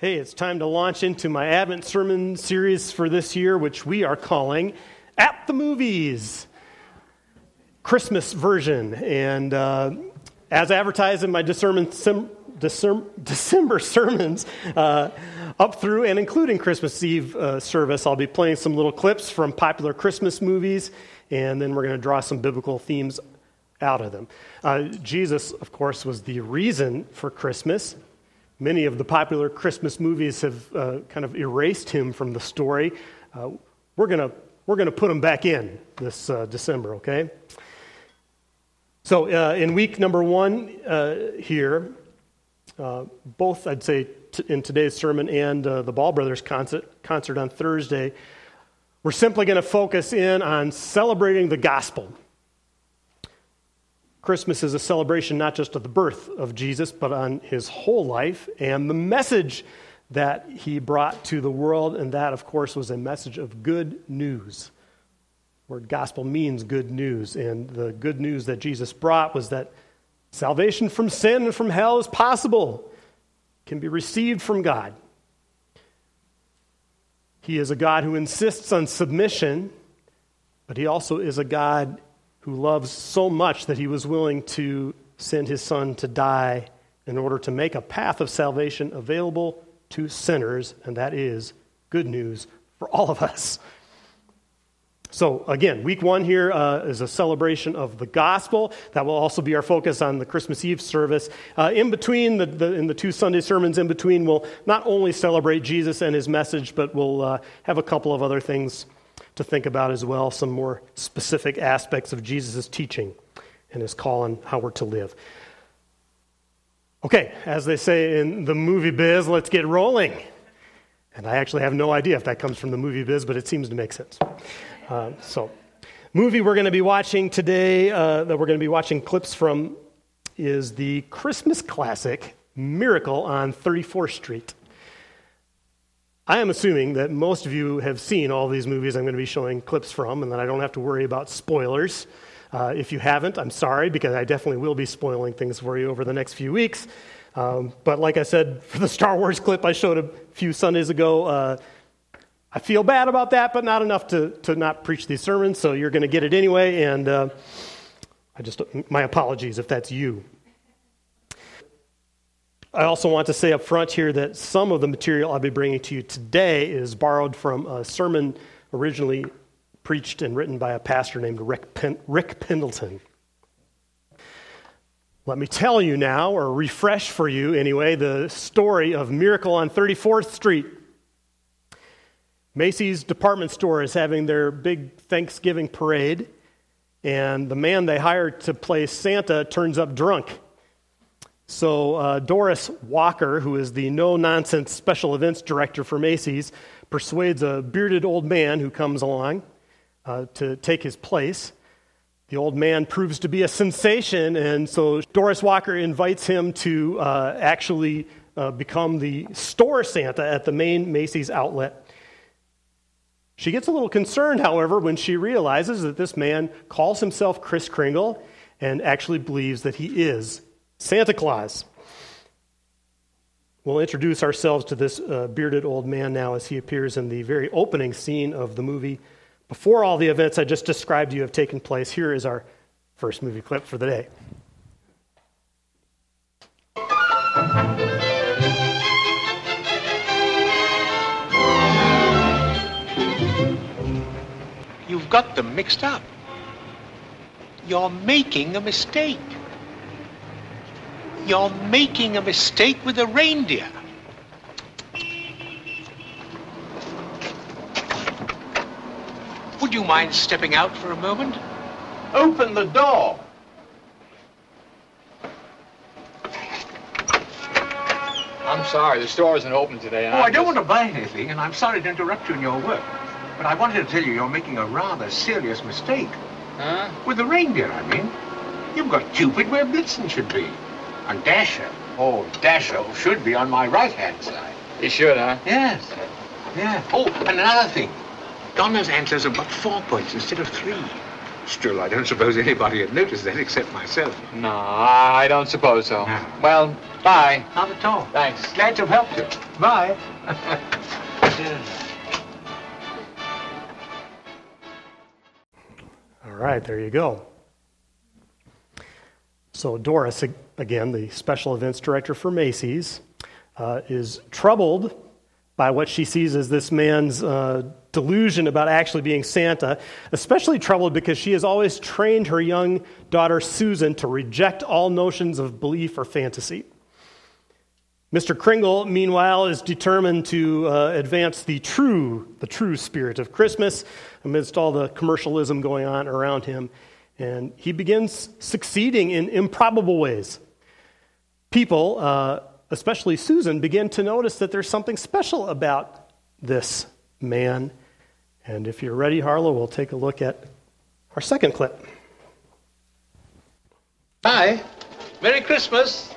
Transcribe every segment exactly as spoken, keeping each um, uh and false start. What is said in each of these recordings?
Hey, it's time to launch into my Advent sermon series for this year, which we are calling At the Movies, Christmas version. And uh, as advertised in my discern, sim, discern, December sermons, uh, up through and including Christmas Eve uh, service, I'll be playing some little clips from popular Christmas movies, and then we're going to draw some biblical themes out of them. Uh, Jesus, of course, was the reason for Christmas. Many of the popular Christmas movies have uh, kind of erased him from the story. Uh, we're gonna we're gonna put him back in this uh, December, okay? So uh, in week number one uh, here, uh, both I'd say t- in today's sermon and uh, the Ball Brothers concert concert on Thursday, we're simply going to focus in on celebrating the gospel. Christmas is a celebration not just of the birth of Jesus, but on his whole life and the message that he brought to the world, and that, of course, was a message of good news. The word gospel means good news, and the good news that Jesus brought was that salvation from sin and from hell is possible, can be received from God. He is a God who insists on submission, but he also is a God who loves so much that he was willing to send his son to die in order to make a path of salvation available to sinners, and that is good news for all of us. So again, week one here uh, is a celebration of the gospel. That will also be our focus on the Christmas Eve service. Uh, in between, the, the, in the two Sunday sermons in between, we'll not only celebrate Jesus and his message, but we'll uh, have a couple of other things to think about as well, some more specific aspects of Jesus' teaching and his call on how we're to live. Okay, as they say in the movie biz, let's get rolling. And I actually have no idea if that comes from the movie biz, but it seems to make sense. Uh, so, movie we're going to be watching today, uh, that we're going to be watching clips from, is the Christmas classic, Miracle on thirty-fourth Street. I am assuming that most of you have seen all these movies I'm going to be showing clips from, and that I don't have to worry about spoilers. Uh, if you haven't, I'm sorry, because I definitely will be spoiling things for you over the next few weeks. Um, but like I said, for the Star Wars clip I showed a few Sundays ago, uh, I feel bad about that, but not enough to, to not preach these sermons, so you're going to get it anyway, and uh, I just my apologies if that's you. I also want to say up front here that some of the material I'll be bringing to you today is borrowed from a sermon originally preached and written by a pastor named Rick, Pen- Rick Pendleton. Let me tell you now, or refresh for you anyway, the story of Miracle on thirty-fourth Street. Macy's department store is having their big Thanksgiving parade, and the man they hired to play Santa turns up drunk. So uh, Doris Walker, who is the no-nonsense special events director for Macy's, persuades a bearded old man who comes along uh, to take his place. The old man proves to be a sensation, and so Doris Walker invites him to uh, actually uh, become the store Santa at the main Macy's outlet. She gets a little concerned, however, when she realizes that this man calls himself Kris Kringle and actually believes that he is Santa Claus. We'll introduce ourselves to this uh, bearded old man now as he appears in the very opening scene of the movie. Before all the events I just described to you have taken place, here is our first movie clip for the day. You've got them mixed up. You're making a mistake. You're making a mistake with a reindeer. Would you mind stepping out for a moment? Open the door. I'm sorry, the store isn't open today. Oh, I don't want to buy anything, and I'm sorry to interrupt you in your work. But I wanted to tell you you're making a rather serious mistake. Huh? With the reindeer, I mean. You've got Cupid where Blitzen should be. And Dasher. Oh, Dasher should be on my right-hand side. He should, huh? Yes. Yeah. Oh, and another thing. Donna's antlers have got four points instead of three. Still, I don't suppose anybody had noticed that except myself. No, I don't suppose so. No. Well, bye. Not at all. Thanks. Glad to have helped you. Bye. All right, there you go. So Doris, again, the special events director for Macy's, uh, is troubled by what she sees as this man's uh, delusion about actually being Santa, especially troubled because she has always trained her young daughter Susan to reject all notions of belief or fantasy. Mister Kringle, meanwhile, is determined to uh, advance the true, the true spirit of Christmas amidst all the commercialism going on around him, and he begins succeeding in improbable ways. People, uh, especially Susan, begin to notice that there's something special about this man. And if you're ready, Harlow, we'll take a look at our second clip. Hi. Merry Christmas.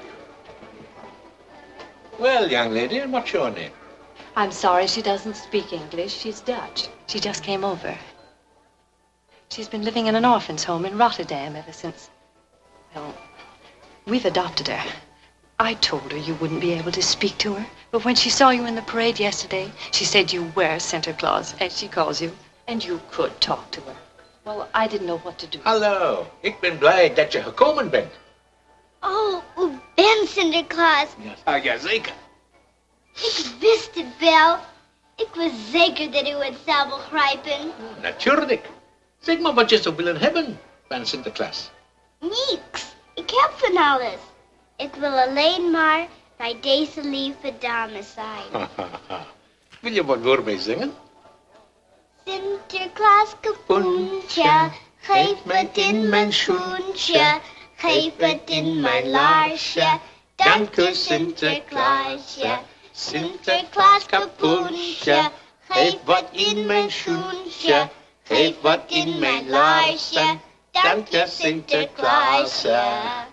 Well, young lady, and what's your name? I'm sorry she doesn't speak English. She's Dutch. She just came over. She's been living in an orphan's home in Rotterdam ever since, well, we've adopted her. I told her you wouldn't be able to speak to her, but when she saw you in the parade yesterday, she said you were Santa Claus, as she calls you, and you could talk to her. Well, I didn't know what to do. Hallo, ik ben blij dat je gekomen bent. Oh, u bent Sinterklaas. Ja, ja zeker. Ik wist het wel. Ik was zeker dat u het zou begrijpen. Natuurlijk. Zeg maar wat je zou willen hebben van Sinterklaas. Niks. Ik heb van alles. Ik wil alleen maar bij deze lieve dame zijn. Wil je wat voor mij zingen? Sinterklaas kapoentje, geef het in mijn schoentje. Geef het in mijn laarsje. Dank u Sinterklaasje. Sinterklaas kapoentje, geef wat in mijn schoentje. Geef wat in mijn laarsje. Dank je Sinterklaasje.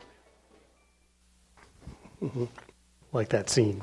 Like that scene.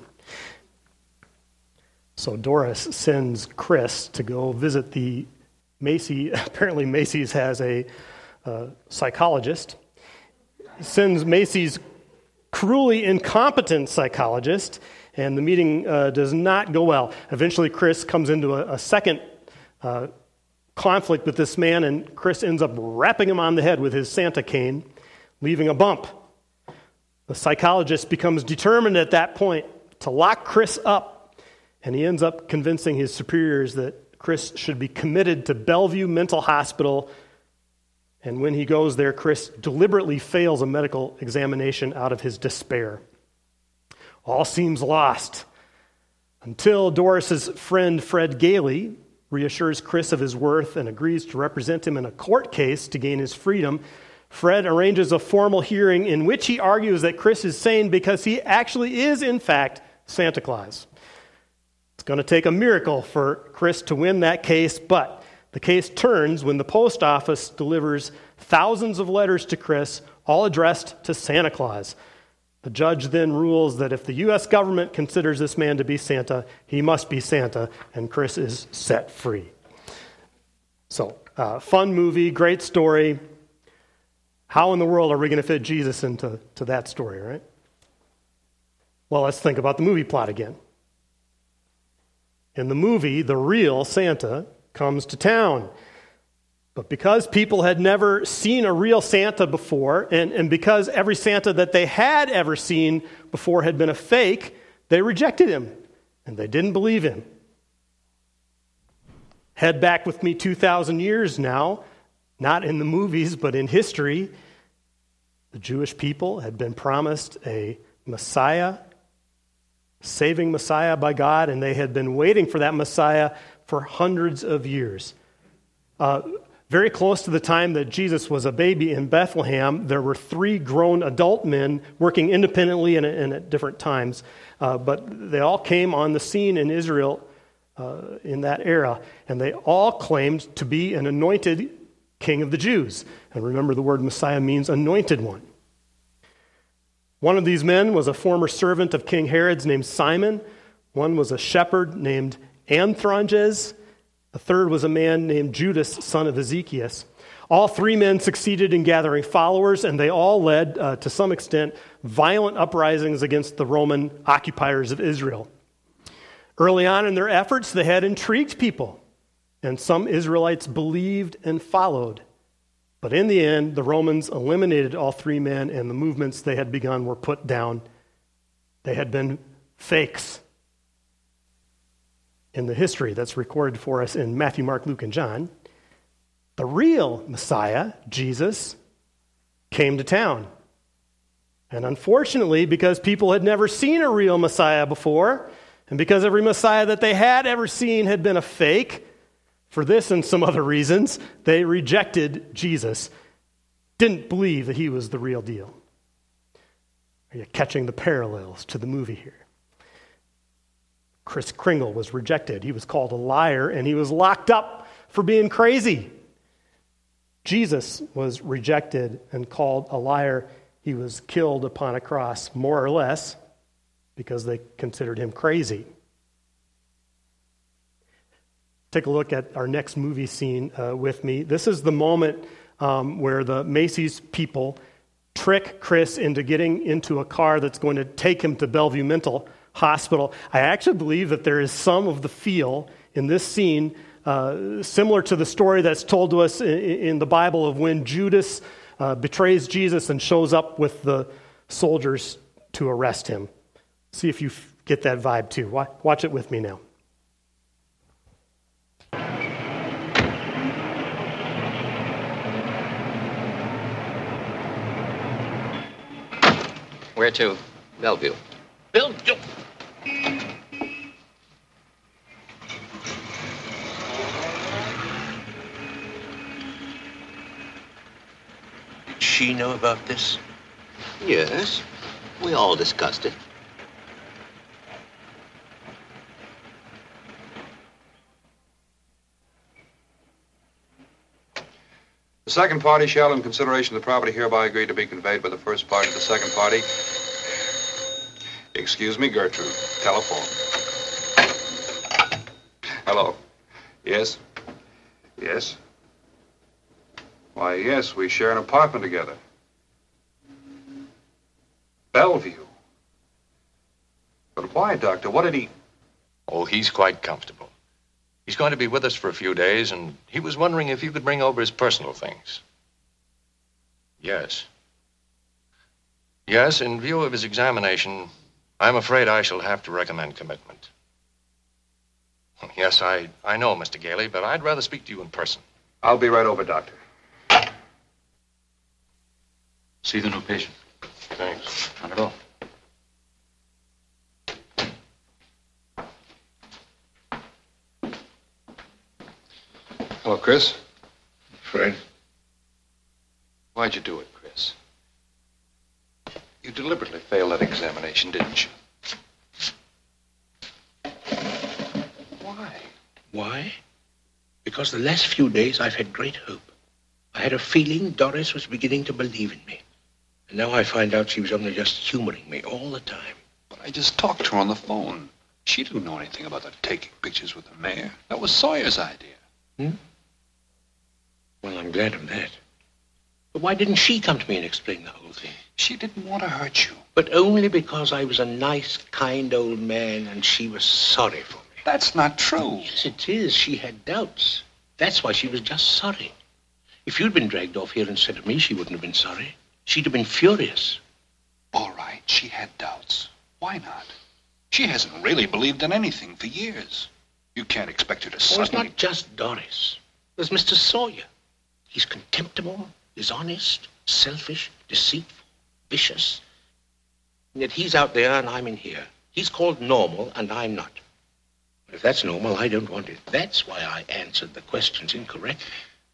So Doris sends Chris to go visit the Macy. Apparently Macy's has a uh, psychologist. Sends Macy's cruelly incompetent psychologist, and the meeting uh, does not go well. Eventually Chris comes into a, a second uh, conflict with this man, and Chris ends up rapping him on the head with his Santa cane, leaving a bump. The psychologist becomes determined at that point to lock Chris up, and he ends up convincing his superiors that Chris should be committed to Bellevue Mental Hospital. And when he goes there, Chris deliberately fails a medical examination out of his despair. All seems lost until Doris's friend Fred Gailey reassures Chris of his worth and agrees to represent him in a court case to gain his freedom. Fred arranges a formal hearing in which he argues that Chris is sane because he actually is, in fact, Santa Claus. It's going to take a miracle for Chris to win that case, but the case turns when the post office delivers thousands of letters to Chris, all addressed to Santa Claus. The judge then rules that if the U S government considers this man to be Santa, he must be Santa, and Chris is set free. So, uh, fun movie, great story. How in the world are we going to fit Jesus into to that story, right? Well, let's think about the movie plot again. In the movie, the real Santa comes to town. But because people had never seen a real Santa before, and, and because every Santa that they had ever seen before had been a fake, they rejected him, and they didn't believe him. Head back with me two thousand years now, not in the movies, but in history. The Jewish people had been promised a Messiah, saving Messiah by God, and they had been waiting for that Messiah for hundreds of years. Uh, very close to the time that Jesus was a baby in Bethlehem, there were three grown adult men working independently and, and at different times, uh, but they all came on the scene in Israel uh, in that era, and they all claimed to be an anointed King of the Jews. And remember, the word Messiah means anointed one. One of these men was a former servant of King Herod's named Simon. One was a shepherd named Anthronges. The third was a man named Judas, son of Ezekias. All three men succeeded in gathering followers, and they all led, uh, to some extent, violent uprisings against the Roman occupiers of Israel. Early on in their efforts, they had intrigued people, and some Israelites believed and followed. But in the end, the Romans eliminated all three men, and the movements they had begun were put down. They had been fakes in the history that's recorded for us in Matthew, Mark, Luke, and John. The real Messiah, Jesus, came to town. And unfortunately, because people had never seen a real Messiah before, and because every Messiah that they had ever seen had been a fake, for this and some other reasons, they rejected Jesus, didn't believe that he was the real deal. Are you catching the parallels to the movie here? Kris Kringle was rejected. He was called a liar, and he was locked up for being crazy. Jesus was rejected and called a liar. He was killed upon a cross, more or less, because they considered him crazy. Take a look at our next movie scene uh, with me. This is the moment um, where the Macy's people trick Chris into getting into a car that's going to take him to Bellevue Mental Hospital. I actually believe that there is some of the feel in this scene uh, similar to the story that's told to us in, in the Bible of when Judas uh, betrays Jesus and shows up with the soldiers to arrest him. See if you f- get that vibe too. Watch it with me now. Where to? Bellevue. Bellevue. Did she know about this? Yes. We all discussed it. The second party shall, in consideration of the property hereby agreed to be conveyed by the first party to the second party. Excuse me, Gertrude. Telephone. Hello. Yes? Yes? Why, yes, we share an apartment together. Bellevue. But why, Doctor? What did he... Oh, he's quite comfortable. He's going to be with us for a few days, and he was wondering if you could bring over his personal things. Yes. Yes, in view of his examination, I'm afraid I shall have to recommend commitment. Yes, I, I know, Mister Gailey, but I'd rather speak to you in person. I'll be right over, Doctor. See the new patient. Thanks. Not at all. Hello, Chris. Fred? Why'd you do it, Chris? You deliberately failed that examination, didn't you? Why? Why? Because the last few days I've had great hope. I had a feeling Doris was beginning to believe in me. And now I find out she was only just humoring me all the time. But I just talked to her on the phone. She didn't know anything about that taking pictures with the mayor. That was Sawyer's idea. Hmm? Well, I'm glad of that. But why didn't she come to me and explain the whole thing? She didn't want to hurt you. But only because I was a nice, kind old man and she was sorry for me. That's not true. Yes, it is. She had doubts. That's why she was just sorry. If you'd been dragged off here instead of me, she wouldn't have been sorry. She'd have been furious. All right, she had doubts. Why not? She hasn't really believed in anything for years. You can't expect her to Oh, suddenly... it's not just Doris. There's Mister Sawyer. He's contemptible, dishonest, selfish, deceitful, vicious. And yet he's out there and I'm in here. He's called normal and I'm not. If that's normal, I don't want it. That's why I answered the questions incorrectly.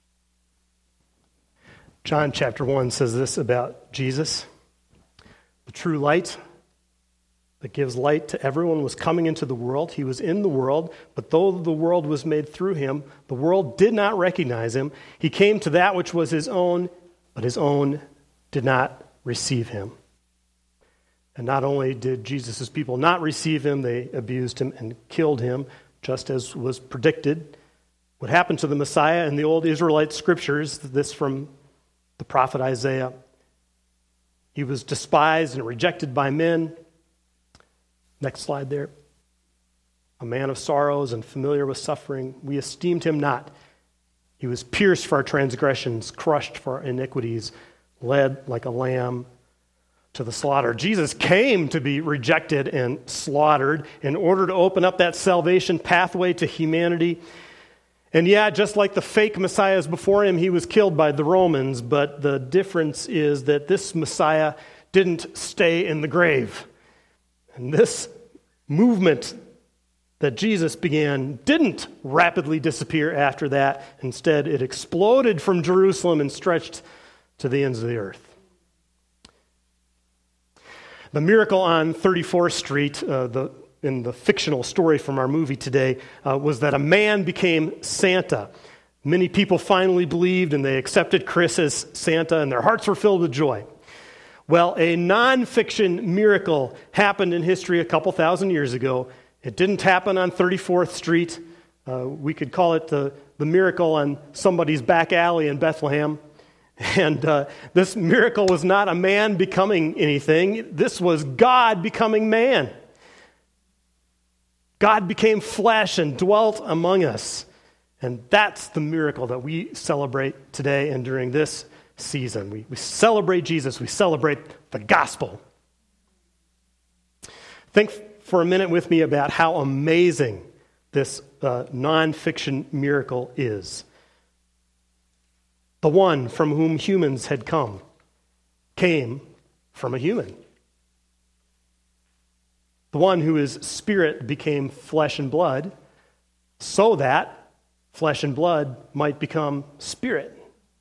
John chapter one says this about Jesus. The true light that gives light to everyone was coming into the world. He was in the world, but though the world was made through him, the world did not recognize him. He came to that which was his own, but his own did not receive him. And not only did Jesus' people not receive him, they abused him and killed him, just as was predicted. What happened to the Messiah in the old Israelite scriptures, this from the prophet Isaiah. He was despised and rejected by men. Next slide there. A man of sorrows and familiar with suffering. We esteemed him not. He was pierced for our transgressions, crushed for our iniquities, led like a lamb to the slaughter. Jesus came to be rejected and slaughtered in order to open up that salvation pathway to humanity. And yeah, just like the fake messiahs before him, he was killed by the Romans, but the difference is that this Messiah didn't stay in the grave. And this movement that Jesus began didn't rapidly disappear after that. Instead, it exploded from Jerusalem and stretched to the ends of the earth. The miracle on thirty-fourth Street, uh, the in the fictional story from our movie today, uh, was that a man became Santa. Many people finally believed and they accepted Chris as Santa, and their hearts were filled with joy. Well, a nonfiction miracle happened in history a couple thousand years ago. It didn't happen on thirty-fourth Street. Uh, we could call it the, the miracle on somebody's back alley in Bethlehem. And uh, this miracle was not a man becoming anything. This was God becoming man. God became flesh and dwelt among us. And that's the miracle that we celebrate today and during this season. We, we celebrate Jesus. We celebrate the gospel. Think for a minute with me about how amazing this uh, nonfiction miracle is. The one from whom humans had come came from a human. The one who is spirit became flesh and blood so that flesh and blood might become spirit.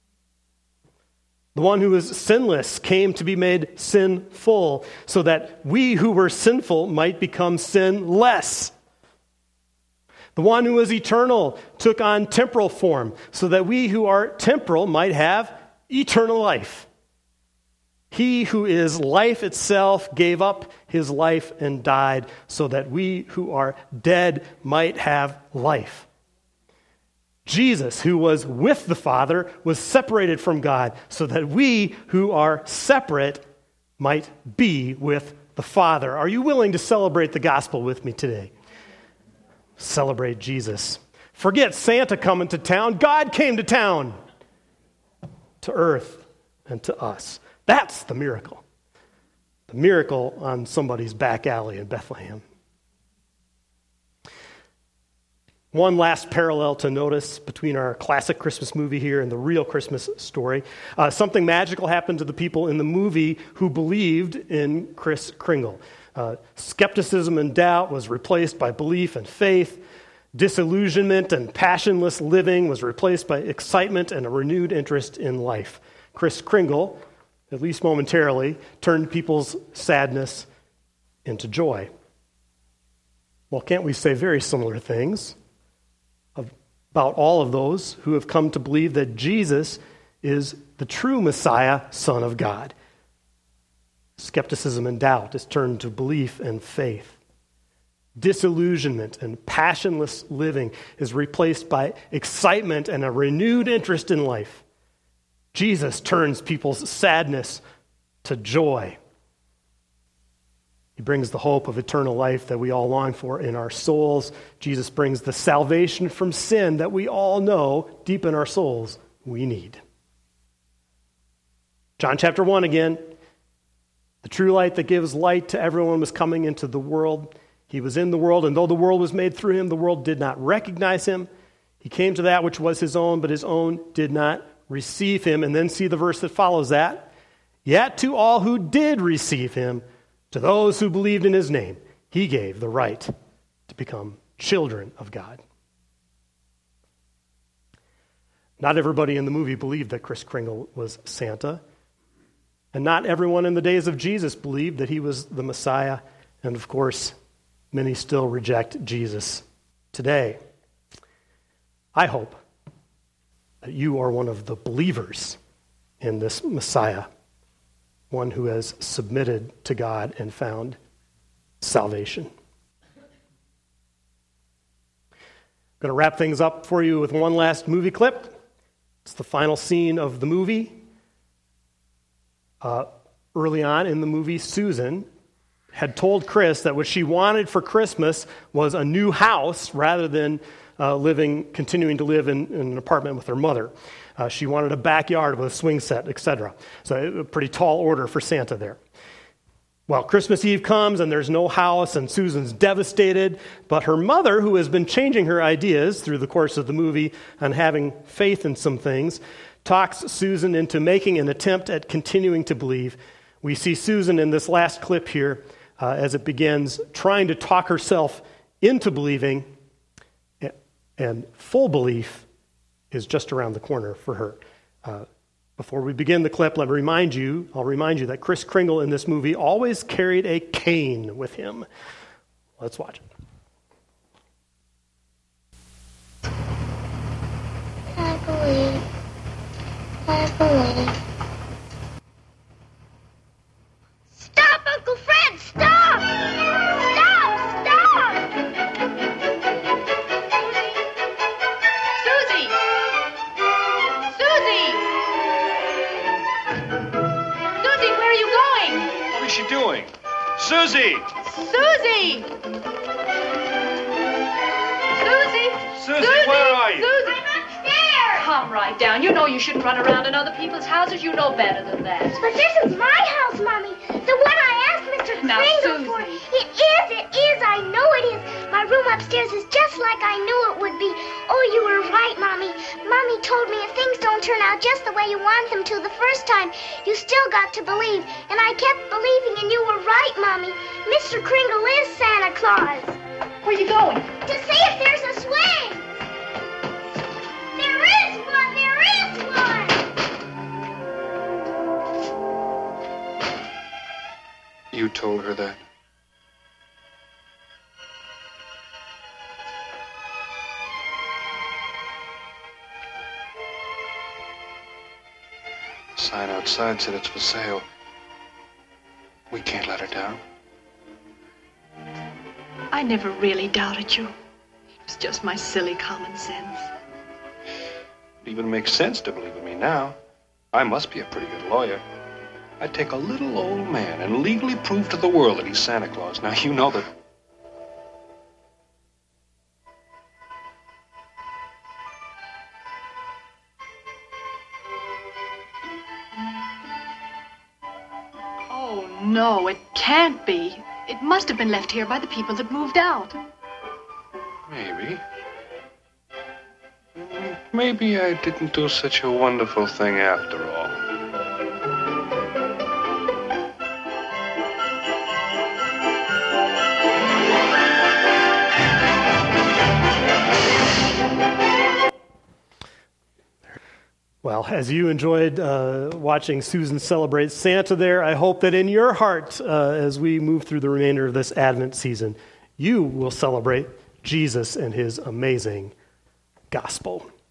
The one who is sinless came to be made sinful so that we who were sinful might become sinless. The one who is eternal took on temporal form so that we who are temporal might have eternal life. He who is life itself gave up his life and died so that we who are dead might have life. Jesus, who was with the Father, was separated from God so that we who are separate might be with the Father. Are you willing to celebrate the gospel with me today? Celebrate Jesus. Forget Santa coming to town. God came to town, to earth and to us. That's the miracle. The miracle on somebody's back alley in Bethlehem. One last parallel to notice between our classic Christmas movie here and the real Christmas story. Uh, something magical happened to the people in the movie who believed in Kris Kringle. Uh, skepticism and doubt was replaced by belief and faith. Disillusionment and passionless living was replaced by excitement and a renewed interest in life. Kris Kringle, at least momentarily, turned people's sadness into joy. Well, can't we say very similar things about all of those who have come to believe that Jesus is the true Messiah, Son of God? Skepticism and doubt is turned to belief and faith. Disillusionment and passionless living is replaced by excitement and a renewed interest in life. Jesus turns people's sadness to joy. He brings the hope of eternal life that we all long for in our souls. Jesus brings the salvation from sin that we all know deep in our souls we need. John chapter one again. The true light that gives light to everyone was coming into the world. He was in the world, and though the world was made through him, the world did not recognize him. He came to that which was his own, but his own did not receive him. And then see the verse that follows that. Yet to all who did receive him, to those who believed in his name, he gave the right to become children of God. Not everybody in the movie believed that Kris Kringle was Santa. And not everyone in the days of Jesus believed that he was the Messiah. And of course, many still reject Jesus today. I hope that you are one of the believers in this Messiah, one who has submitted to God and found salvation. going to wrap things up for you with one last movie clip. It's the final scene of the movie. Uh, early on in the movie, Susan had told Chris that what she wanted for Christmas was a new house rather than uh, living, continuing to live in, in an apartment with her mother. Uh, she wanted a backyard with a swing set, et cetera. So a pretty tall order for Santa there. Well, Christmas Eve comes and there's no house and Susan's devastated, but her mother, who has been changing her ideas through the course of the movie and having faith in some things, talks Susan into making an attempt at continuing to believe. We see Susan in this last clip here uh, as it begins trying to talk herself into believing, and full belief is just around the corner for her. Uh, Before we begin the clip, let me remind you, I'll remind you that Kris Kringle in this movie always carried a cane with him. Let's watch it. I believe. I believe. Stop, Uncle Fred! Stop! Stop! Stop! Susie! Susie! Susie, where are you going? What is she doing? Susie! Susie! Susie! Susie, where are you? Susie! I'm upstairs! Calm right down. You know you shouldn't run around in other people's houses. You know better than that. But this is my house, Mommy. The one I asked Mister Now, Kringle for. Susie. It is, it is. I know it is. My room upstairs is just like I knew it would be. Oh, you were right, Mommy. Mommy told me if things don't turn out just the way you want them to the first time, you still got to believe. And I kept believing, and you were right, Mommy. Mister Kringle is Santa Claus. Where are you going? To see if there's a swing. There is one. There is one. You told her that? The sign outside said it's for sale. We can't let her down. I never really doubted you. It was just my silly common sense. It even makes sense to believe in me now. I must be a pretty good lawyer. I'd take a little old man and legally prove to the world that he's Santa Claus. Now, you know that... Oh, no, it can't be. It must have been left here by the people that moved out. Maybe. Maybe I didn't do such a wonderful thing after all. Well, as you enjoyed uh, watching Susan celebrate Santa there, I hope that in your heart, uh, as we move through the remainder of this Advent season, you will celebrate Jesus and his amazing gospel.